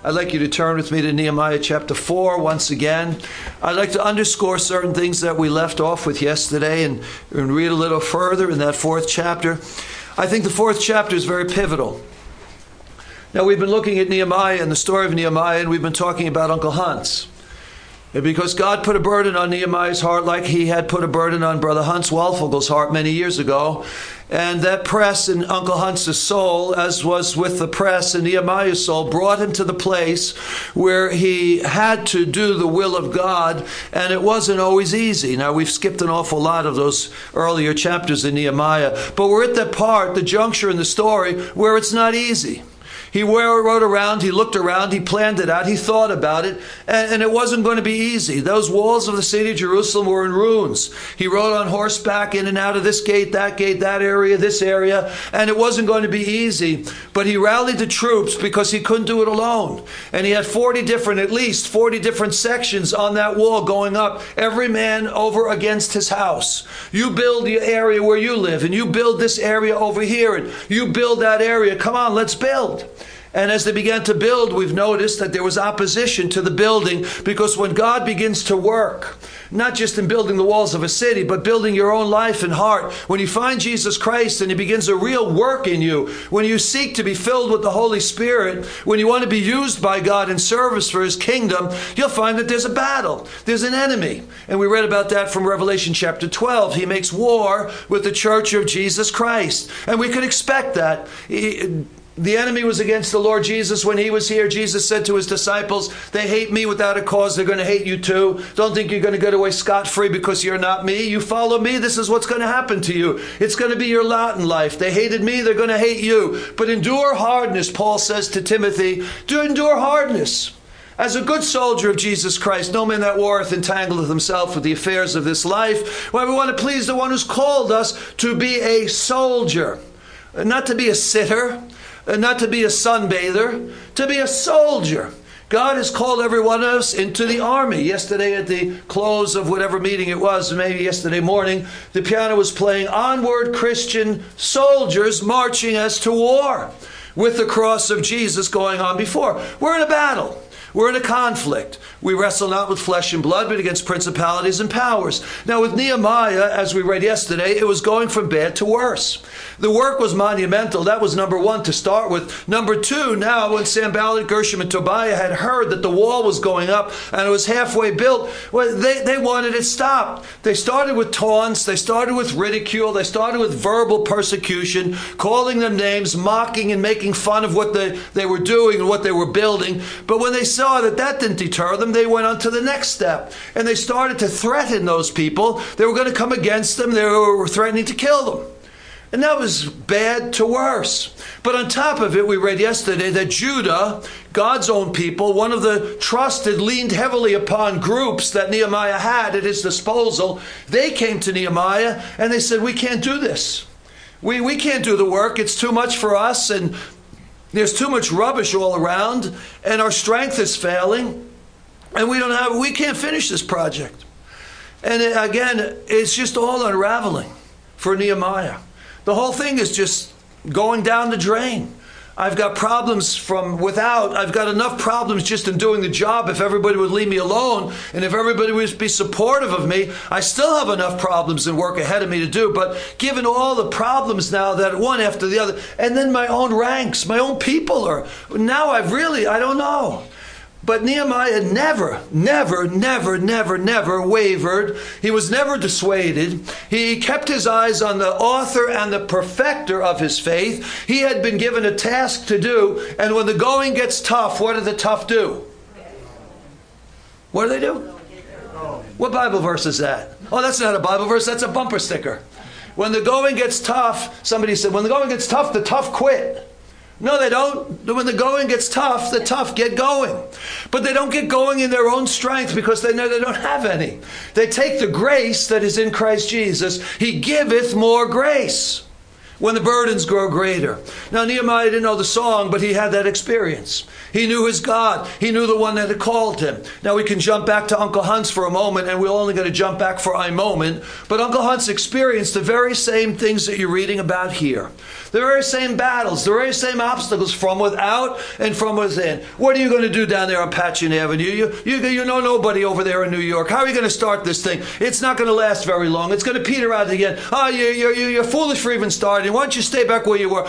I'd like you to turn with me to Nehemiah chapter 4 once again. I'd like to underscore certain things that we left off with yesterday and read a little further in that fourth chapter. I think the fourth chapter is very pivotal. Now, we've been looking at Nehemiah and the story of Nehemiah, and we've been talking about Uncle Hans. Because God put a burden on Nehemiah's heart like he had put a burden on Brother Hans Walfogel's heart many years ago. And that press in Uncle Hans's soul, as was with the press in Nehemiah's soul, brought him to the place where he had to do the will of God, and it wasn't always easy. Now, we've skipped an awful lot of those earlier chapters in Nehemiah, but we're at that part, the juncture in the story, where it's not easy. He rode around, he looked around, he planned it out, he thought about it, and it wasn't going to be easy. Those walls of the city of Jerusalem were in ruins. He rode on horseback in and out of this gate, that area, this area, and it wasn't going to be easy. But he rallied the troops because he couldn't do it alone. And he had at least 40 different sections on that wall going up, every man over against his house. You build the area where you live, and you build this area over here, and you build that area. Come on, let's build. And as they began to build, we've noticed that there was opposition to the building, because when God begins to work, not just in building the walls of a city, but building your own life and heart, when you find Jesus Christ and he begins a real work in you, when you seek to be filled with the Holy Spirit, when you want to be used by God in service for his kingdom, you'll find that there's a battle. There's an enemy. And we read about that from Revelation chapter 12. He makes war with the church of Jesus Christ. And we could expect that. The enemy was against the Lord Jesus when he was here. Jesus said to his disciples, they hate me without a cause. They're going to hate you too. Don't think you're going to get away scot-free because you're not me. You follow me, this is what's going to happen to you. It's going to be your lot in life. They hated me, they're going to hate you. But endure hardness, Paul says to Timothy. Do endure hardness. As a good soldier of Jesus Christ, no man that warreth entangleth himself with the affairs of this life. Well, we want to please the one who's called us to be a soldier, not to be a sitter, not to be a sunbather, to be a soldier. God has called every one of us into the army. Yesterday at the close of whatever meeting it was, maybe yesterday morning, the piano was playing Onward Christian Soldiers Marching As to War, with the cross of Jesus going on before. We're in a battle. We're in a conflict. We wrestle not with flesh and blood, but against principalities and powers. Now with Nehemiah, as we read yesterday, it was going from bad to worse. The work was monumental. That was number one to start with. Number two, now when Sanballat, Gershom, and Tobiah had heard that the wall was going up and it was halfway built, well, they wanted it stopped. They started with taunts. They started with ridicule. They started with verbal persecution, calling them names, mocking and making fun of what they were doing and what they were building. But when they saw that didn't deter them, they went on to the next step. And they started to threaten those people. They were going to come against them. They were threatening to kill them. And that was bad to worse. But on top of it, we read yesterday that Judah, God's own people, one of the trusted, leaned heavily upon groups that Nehemiah had at his disposal, they came to Nehemiah and they said, we can't do this. We can't do the work. It's too much for us, and there's too much rubbish all around, and our strength is failing, and we can't finish this project. And again, it's just all unraveling for Nehemiah. The whole thing is just going down the drain. I've got problems from without. I've got enough problems just in doing the job. If everybody would leave me alone and if everybody would be supportive of me, I still have enough problems and work ahead of me to do. But given all the problems now that one after the other, and then my own ranks, my own people are, now I don't know. But Nehemiah never wavered. He was never dissuaded. He kept his eyes on the author and the perfecter of his faith. He had been given a task to do. And when the going gets tough, what do the tough do? What do they do? What Bible verse is that? Oh, that's not a Bible verse. That's a bumper sticker. When the going gets tough, somebody said, when the going gets tough, the tough quit. No, they don't. When the going gets tough, the tough get going. But they don't get going in their own strength because they know they don't have any. They take the grace that is in Christ Jesus. He giveth more grace. when the burdens grow greater. Now, Nehemiah didn't know the song, but he had that experience. He knew his God. He knew the one that had called him. Now, we can jump back to Uncle Hans for a moment, and we're only going to jump back for a moment. But Uncle Hans experienced the very same things that you're reading about here. The very same battles, the very same obstacles from without and from within. What are you going to do down there on Patchen Avenue? You know nobody over there in New York. How are you going to start this thing? It's not going to last very long. It's going to peter out again. Oh, you're foolish for even starting. Why don't you stay back where you were?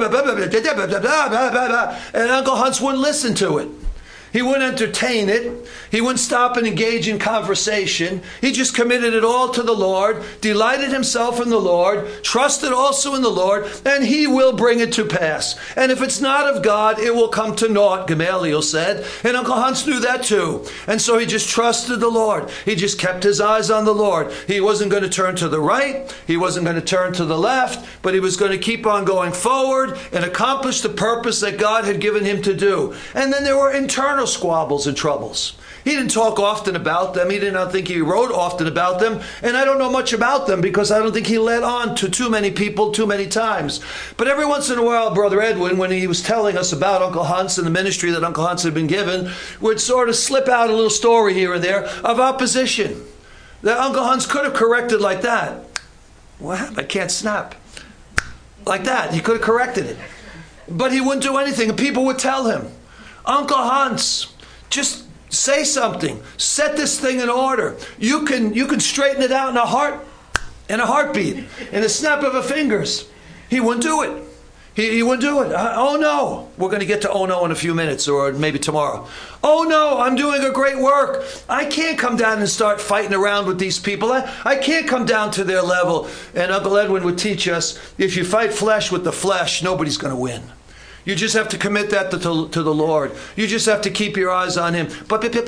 And Uncle Hans wouldn't listen to it. He wouldn't entertain it. He wouldn't stop and engage in conversation. He just committed it all to the Lord, delighted himself in the Lord, trusted also in the Lord, and he will bring it to pass. And if it's not of God, it will come to naught, Gamaliel said. And Uncle Hans knew that too. And so he just trusted the Lord. He just kept his eyes on the Lord. He wasn't going to turn to the right. He wasn't going to turn to the left, but he was going to keep on going forward and accomplish the purpose that God had given him to do. And then there were internal squabbles and troubles. He didn't talk often about them. He did not think he wrote often about them. And I don't know much about them because I don't think he led on to too many people too many times. But every once in a while, Brother Edwin, when he was telling us about Uncle Hans and the ministry that Uncle Hans had been given, would sort of slip out a little story here and there of opposition that Uncle Hans could have corrected like that. What? I can't snap. Like that. He could have corrected it. But he wouldn't do anything. And people would tell him, Uncle Hans, just say something. Set this thing in order. You can straighten it out in a heartbeat, in a snap of a fingers. He wouldn't do it. He wouldn't do it. Oh no. We're going to get to oh no in a few minutes or maybe tomorrow. Oh no, I'm doing a great work. I can't come down and start fighting around with these people. I can't come down to their level. And Uncle Edwin would teach us, if you fight flesh with the flesh, nobody's going to win. You just have to commit that to the Lord. You just have to keep your eyes on him. But they're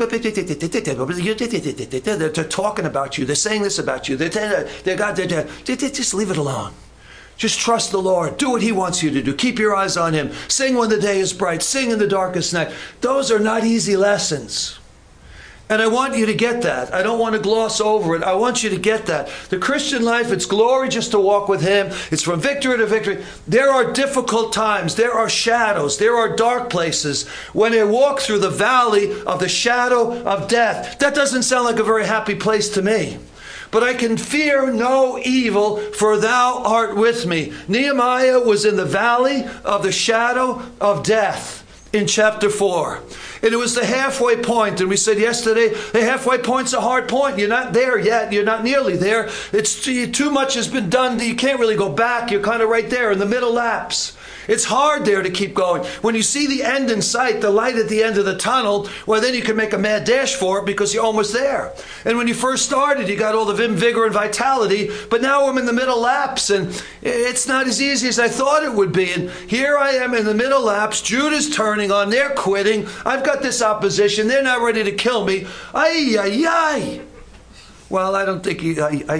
talking about you. They're saying this about you. Just leave it alone. Just trust the Lord. Do what he wants you to do. Keep your eyes on him. Sing when the day is bright. Sing in the darkest night. Those are not easy lessons. And I want you to get that. I don't want to gloss over it. I want you to get that. The Christian life, it's glory just to walk with him. It's from victory to victory. There are difficult times. There are shadows. There are dark places. When I walk through the valley of the shadow of death, that doesn't sound like a very happy place to me. But I can fear no evil, for thou art with me. Nehemiah was in the valley of the shadow of death in chapter 4. And it was the halfway point. And we said yesterday, the halfway point's a hard point. You're not there yet. You're not nearly there. It's too much has been done. You can't really go back. You're kind of right there in the middle lapse. It's hard there to keep going. When you see the end in sight, the light at the end of the tunnel, well, then you can make a mad dash for it because you're almost there. And when you first started, you got all the vim, vigor, and vitality. But now I'm in the middle lapse, and it's not as easy as I thought it would be. And here I am in the middle lapse. Judah's turning on. They're quitting. I've got this opposition. They're not ready to kill me. Ay, ay, ay. Well, I don't think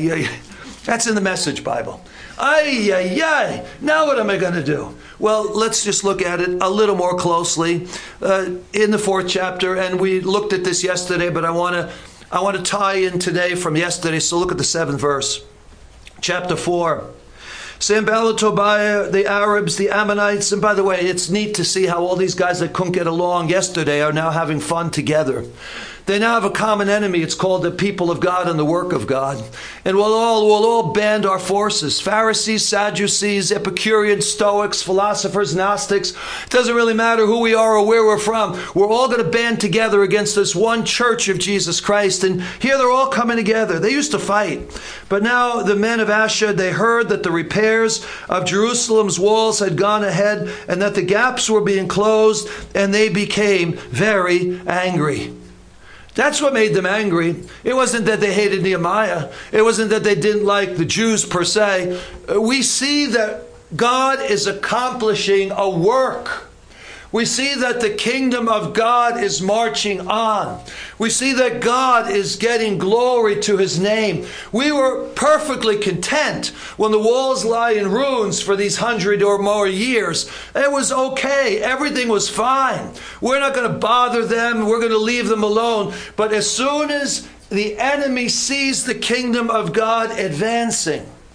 that's in the Message Bible. Ay, ay, ay. Now what am I going to do? Well, let's just look at it a little more closely in the 4th chapter. And we looked at this yesterday, but I want to tie in today from yesterday. So look at the 7th verse. Chapter 4. Sanballat, Tobiah, the Arabs, the Ammonites. And by the way, it's neat to see how all these guys that couldn't get along yesterday are now having fun together. They now have a common enemy. It's called the people of God and the work of God. And we'll all band our forces. Pharisees, Sadducees, Epicureans, Stoics, philosophers, Gnostics. It doesn't really matter who we are or where we're from. We're all going to band together against this one church of Jesus Christ. And here they're all coming together. They used to fight. But now the men of Asher, they heard that the repairs of Jerusalem's walls had gone ahead and that the gaps were being closed, and they became very angry. That's what made them angry. It wasn't that they hated Nehemiah. It wasn't that they didn't like the Jews per se. We see that God is accomplishing a work. We see that the kingdom of God is marching on. We see that God is getting glory to his name. We were perfectly content when the walls lie in ruins for these 100 or more years. It was okay. Everything was fine. We're not going to bother them. We're going to leave them alone. But as soon as the enemy sees the kingdom of God advancing,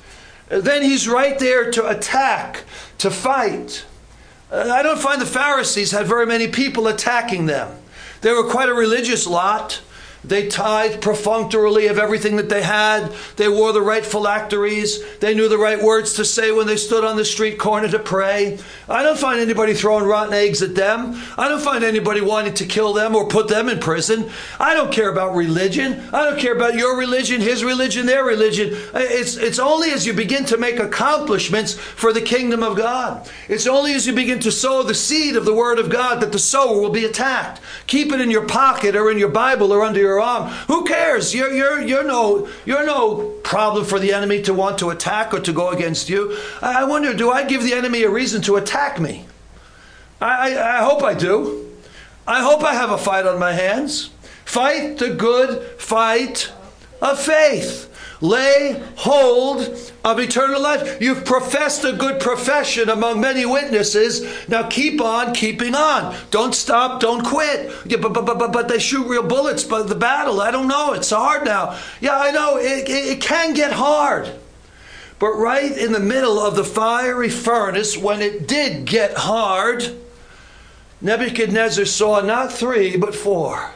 then he's right there to attack, to fight. I don't find the Pharisees had very many people attacking them. They were quite a religious lot. They tithed perfunctorily of everything that they had. They wore the right phylacteries. They knew the right words to say when they stood on the street corner to pray. I don't find anybody throwing rotten eggs at them. I don't find anybody wanting to kill them or put them in prison. I don't care about religion. I don't care about your religion, his religion, their religion. It's only as you begin to make accomplishments for the kingdom of God. It's only as you begin to sow the seed of the word of God that the sower will be attacked. Keep it in your pocket or in your Bible or under your arm. Who cares? You're no problem for the enemy to want to attack or to go against you. I wonder, do I give the enemy a reason to attack me? I hope I do. I hope I have a fight on my hands. Fight the good fight of faith. Lay hold of eternal life. You've professed a good profession among many witnesses. Now keep on keeping on. Don't stop. Don't quit. Yeah, but they shoot real bullets. But the battle, I don't know. It's hard now. Yeah, I know. It can get hard. But right in the middle of the fiery furnace, when it did get hard, Nebuchadnezzar saw not 3, but 4.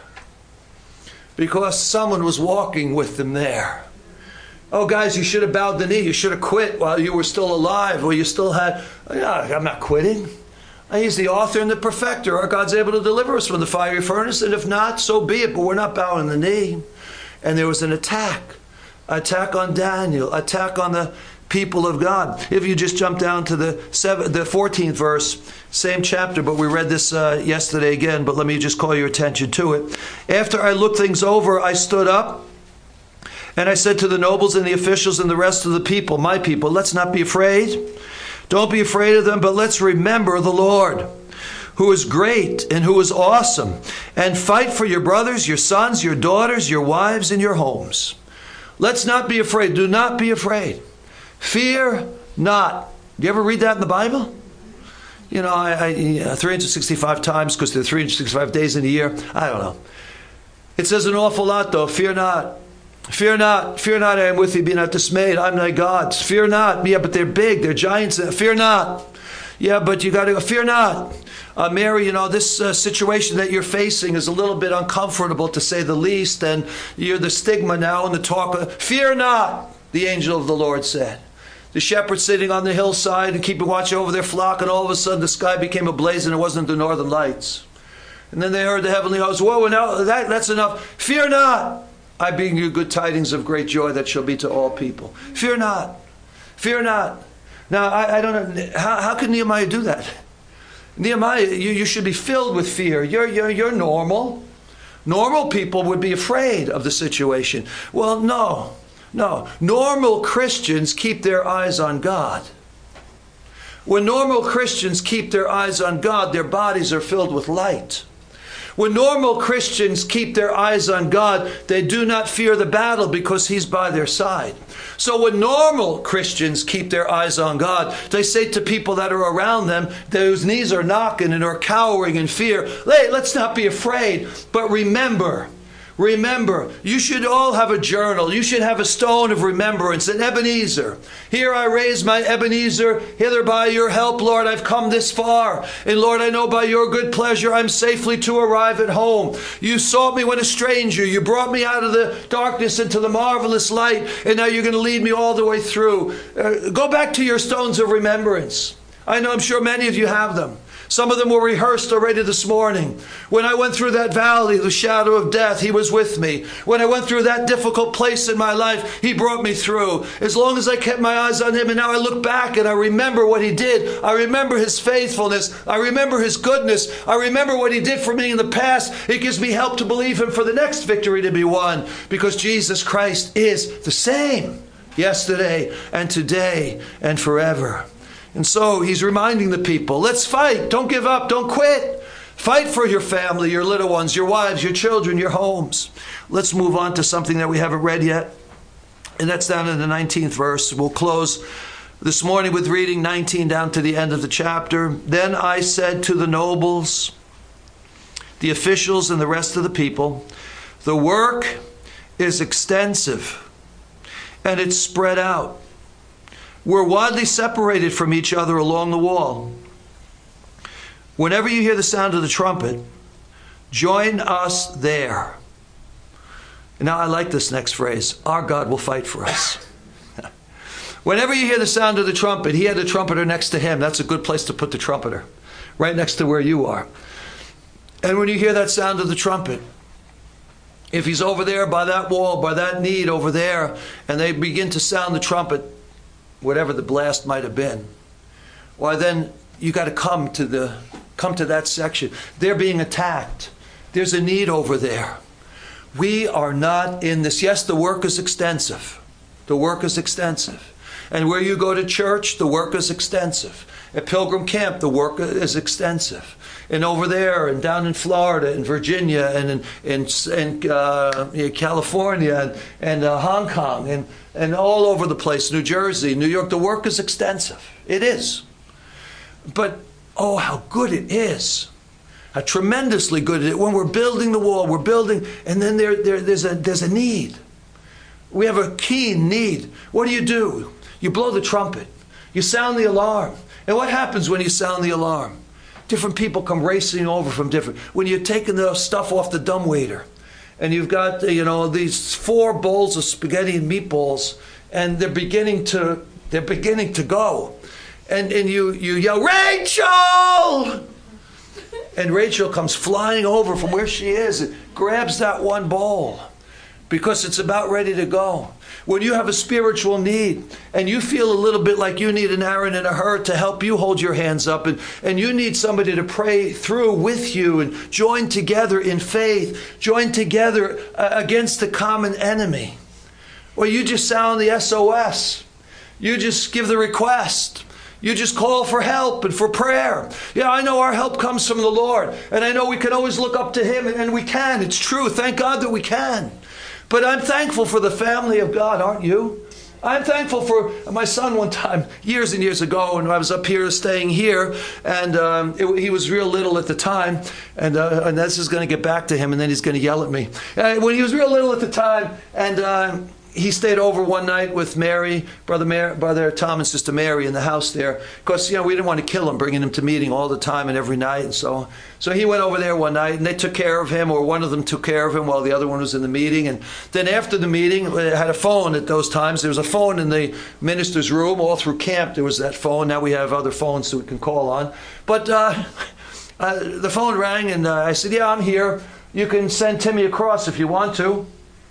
Because someone was walking with them there. Oh, guys, you should have bowed the knee. You should have quit while you were still alive, while you still had... I'm not quitting. He's the author and the perfecter. Our God's able to deliver us from the fiery furnace, and if not, so be it. But we're not bowing the knee. And there was an attack on Daniel, attack on the people of God. If you just jump down to the 14th verse, same chapter, but we read this yesterday again, but let me just call your attention to it. After I looked things over, I stood up, and I said to the nobles and the officials and the rest of the people, my people, let's not be afraid. Don't be afraid of them, but let's remember the Lord, who is great and who is awesome, and fight for your brothers, your sons, your daughters, your wives, and your homes. Let's not be afraid. Do not be afraid. Fear not. Do you ever read that in the Bible? You know, I 365 times, because there are 365 days in a year. I don't know. It says an awful lot, though. Fear not. Fear not, I am with thee, be not dismayed, I'm thy God. Fear not. Yeah, but they're big, they're giants. Fear not. Yeah, but you got to go, fear not. Mary, you know, this situation that you're facing is a little bit uncomfortable, to say the least, and you're the stigma now and the talk of, fear not, the angel of the Lord said. The shepherds sitting on the hillside and keeping watch over their flock, and all of a sudden the sky became ablaze and it wasn't the northern lights. And then they heard the heavenly host, whoa, now that's enough. Fear not. I bring you good tidings of great joy that shall be to all people. Fear not. Fear not. Now, I don't know. How could Nehemiah do that? Nehemiah, you should be filled with fear. You're normal. Normal people would be afraid of the situation. Well, no. Normal Christians keep their eyes on God. When normal Christians keep their eyes on God, their bodies are filled with light. When normal Christians keep their eyes on God, they do not fear the battle because He's by their side. So when normal Christians keep their eyes on God, they say to people that are around them, whose knees are knocking and are cowering in fear, hey, let's not be afraid, but remember, you should all have a journal. You should have a stone of remembrance, an Ebenezer. Here I raise my Ebenezer. Hither by your help, Lord, I've come this far. And Lord, I know by your good pleasure I'm safely to arrive at home. You sought me when a stranger. You brought me out of the darkness into the marvelous light. And now you're going to lead me all the way through. Go back to your stones of remembrance. I'm sure many of you have them. Some of them were rehearsed already this morning. When I went through that valley, the shadow of death, He was with me. When I went through that difficult place in my life, He brought me through. As long as I kept my eyes on Him, and now I look back and I remember what He did. I remember His faithfulness. I remember His goodness. I remember what He did for me in the past. It gives me help to believe Him for the next victory to be won, because Jesus Christ is the same yesterday and today and forever. And so He's reminding the people, let's fight. Don't give up. Don't quit. Fight for your family, your little ones, your wives, your children, your homes. Let's move on to something that we haven't read yet. And that's down in the 19th verse. We'll close this morning with reading 19 down to the end of the chapter. Then I said to the nobles, the officials, and the rest of the people, the work is extensive and it's spread out. We're widely separated from each other along the wall. Whenever you hear the sound of the trumpet, join us there. And now I like this next phrase. Our God will fight for us. Whenever you hear the sound of the trumpet, he had a trumpeter next to him. That's a good place to put the trumpeter, right next to where you are. And when you hear that sound of the trumpet, if he's over there by that wall, by that need over there, and they begin to sound the trumpet, whatever the blast might have been, why then you got to come to that section. They're being attacked. There's a need over there. We are not in this. Yes, the work is extensive. The work is extensive. And where you go to church, the work is extensive. At Pilgrim Camp, the work is extensive. And over there, and down in Florida, and Virginia, and in California, and Hong Kong, and all over the place, New Jersey, New York, the work is extensive. It is. But, oh, how good it is. How tremendously good it is. When we're building the wall, we're building, and then there's a need. We have a keen need. What do? You blow the trumpet. You sound the alarm. And what happens when you sound the alarm? Different people come racing over from different. When you're taking the stuff off the dumbwaiter, and you've got these 4 bowls of spaghetti and meatballs, and they're beginning to go, and you yell, Rachel! And Rachel comes flying over from where she is and grabs that one bowl because it's about ready to go. When you have a spiritual need and you feel a little bit like you need an Aaron and a Hur to help you hold your hands up, and you need somebody to pray through with you and join together in faith, join together against the common enemy. Well, you just sound the SOS. You just give the request. You just call for help and for prayer. Yeah, I know our help comes from the Lord. And I know we can always look up to him, and we can. It's true. Thank God that we can. But I'm thankful for the family of God, aren't you? I'm thankful for my son one time, years and years ago, when I was up here staying here, and he was real little at the time, and this is going to get back to him, and then he's going to yell at me. When he was real little at the time, and he stayed over one night with Mary, Brother Tom and Sister Mary in the house there. Because, we didn't want to kill him, bringing him to meeting all the time and every night. And so he went over there one night, and they took care of him, or one of them took care of him while the other one was in the meeting. And then after the meeting, they had a phone at those times. There was a phone in the minister's room. All through camp, there was that phone. Now we have other phones that we can call on. But the phone rang, and I said, yeah, I'm here. You can send Timmy across if you want to.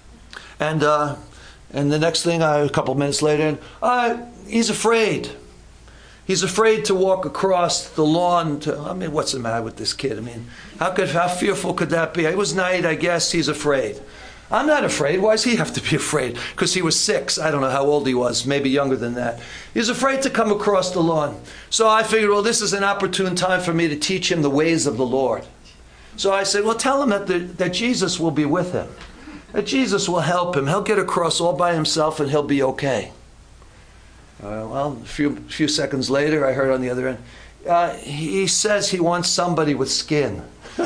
And the next thing, a couple of minutes later, he's afraid. He's afraid to walk across the lawn. What's the matter with this kid? How fearful could that be? It was night, I guess. He's afraid. I'm not afraid. Why does he have to be afraid? Because he was 6. I don't know how old he was. Maybe younger than that. He's afraid to come across the lawn. So I figured, well, this is an opportune time for me to teach him the ways of the Lord. So I said, well, tell him that Jesus will be with him. That Jesus will help him. He'll get across all by himself, and he'll be okay. Well, a few seconds later, I heard on the other end, he says he wants somebody with skin.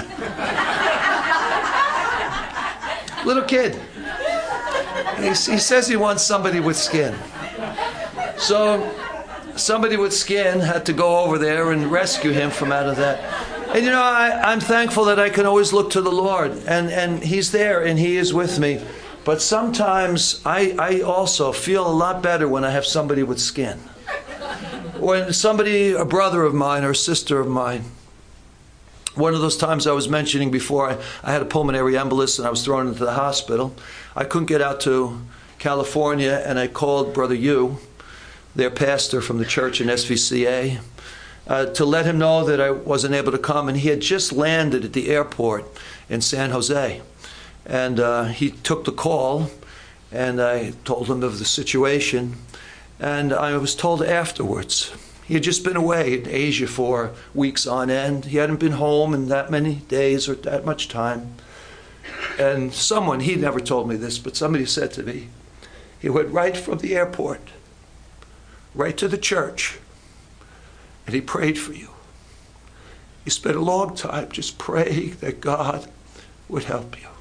Little kid. He says he wants somebody with skin. So somebody with skin had to go over there and rescue him from out of that. And I'm thankful that I can always look to the Lord, and he's there, and he is with me. But sometimes I also feel a lot better when I have somebody with skin. When somebody, a brother of mine or a sister of mine, one of those times I was mentioning before, I had a pulmonary embolus and I was thrown into the hospital. I couldn't get out to California, and I called Brother Yu, their pastor from the church in SVCA, to let him know that I wasn't able to come. And he had just landed at the airport in San Jose. And he took the call, and I told him of the situation. And I was told afterwards, he had just been away in Asia for weeks on end. He hadn't been home in that many days or that much time. And someone, he never told me this, but somebody said to me, he went right from the airport, right to the church, and he prayed for you. He spent a long time just praying that God would help you.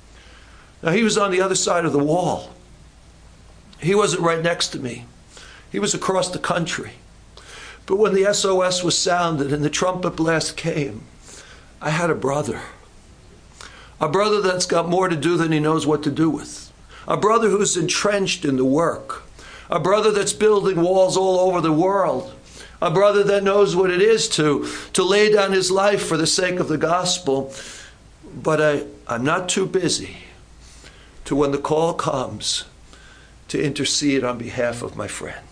Now, he was on the other side of the wall. He wasn't right next to me. He was across the country. But when the SOS was sounded and the trumpet blast came, I had a brother. A brother that's got more to do than he knows what to do with. A brother who's entrenched in the work. A brother that's building walls all over the world. A brother that knows what it is to lay down his life for the sake of the gospel. But I'm not too busy to, when the call comes, to intercede on behalf of my friend.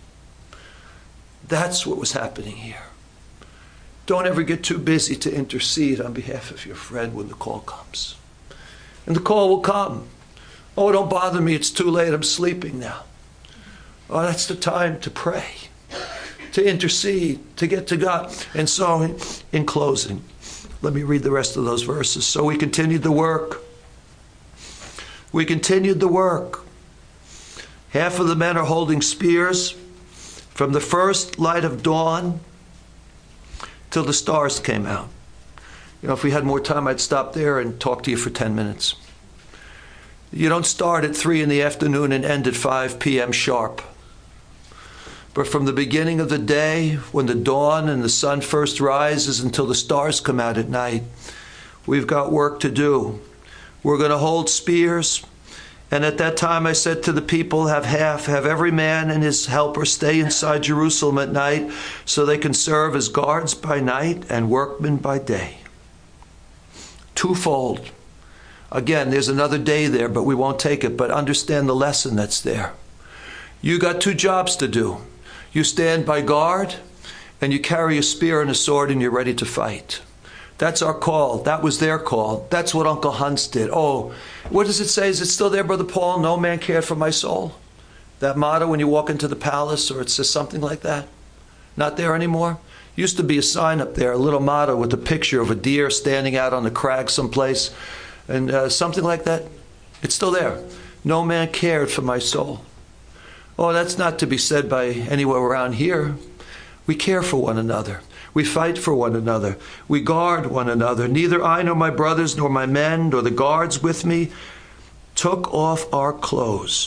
That's what was happening here. Don't ever get too busy to intercede on behalf of your friend when the call comes. And the call will come. Oh, don't bother me. It's too late. I'm sleeping now. Oh, that's the time to pray, to intercede, to get to God. And so, in closing, let me read the rest of those verses. So we continued the work. We continued the work. Half of the men are holding spears from the first light of dawn till the stars came out. You know, if we had more time, I'd stop there and talk to you for 10 minutes. You don't start at 3 in the afternoon and end at 5 p.m. sharp. But from the beginning of the day, when the dawn and the sun first rises until the stars come out at night, we've got work to do. We're going to hold spears. And at that time I said to the people, have every man and his helper stay inside Jerusalem at night so they can serve as guards by night and workmen by day. Twofold. Again, there's another day there, but we won't take it. But understand the lesson that's there. You got 2 jobs to do. You stand by guard, and you carry a spear and a sword, and you're ready to fight. That's our call. That was their call. That's what Uncle Hans did. Oh, what does it say? Is it still there, Brother Paul? No man cared for my soul. That motto when you walk into the palace, or it says something like that. Not there anymore. Used to be a sign up there, a little motto with a picture of a deer standing out on the crag someplace, and something like that. It's still there. No man cared for my soul. Oh, that's not to be said by anywhere around here. We care for one another. We fight for one another. We guard one another. Neither I nor my brothers nor my men nor the guards with me took off our clothes.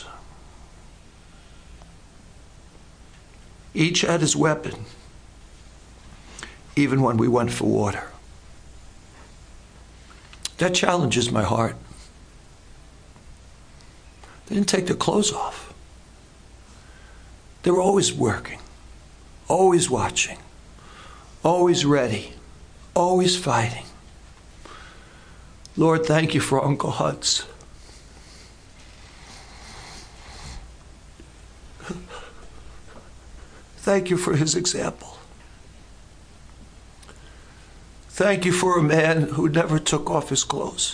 Each had his weapon, even when we went for water. That challenges my heart. They didn't take their clothes off. They were always working, always watching, always ready, always fighting. Lord, thank you for Uncle Hutz. Thank you for his example. Thank you for a man who never took off his clothes,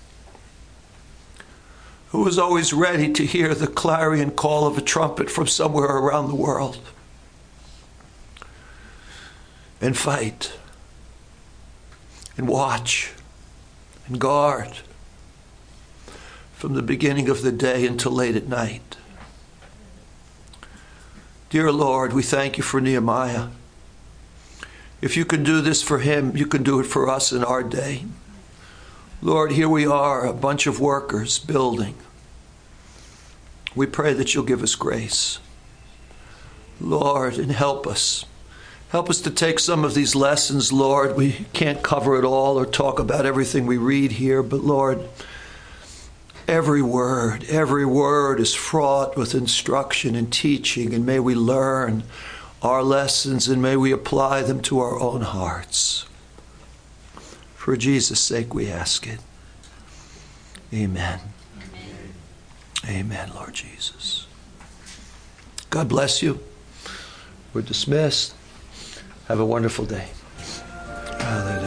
who was always ready to hear the clarion call of a trumpet from somewhere around the world and fight and watch and guard from the beginning of the day until late at night. Dear Lord, we thank you for Nehemiah. If you can do this for him, you can do it for us in our day. Lord, here we are, a bunch of workers building. We pray that you'll give us grace. Lord, and help us. Help us to take some of these lessons, Lord. We can't cover it all or talk about everything we read here, but Lord, every word is fraught with instruction and teaching, and may we learn our lessons and may we apply them to our own hearts. For Jesus' sake we ask it. Amen. Amen, Lord Jesus. God bless you. We're dismissed. Have a wonderful day. Hallelujah.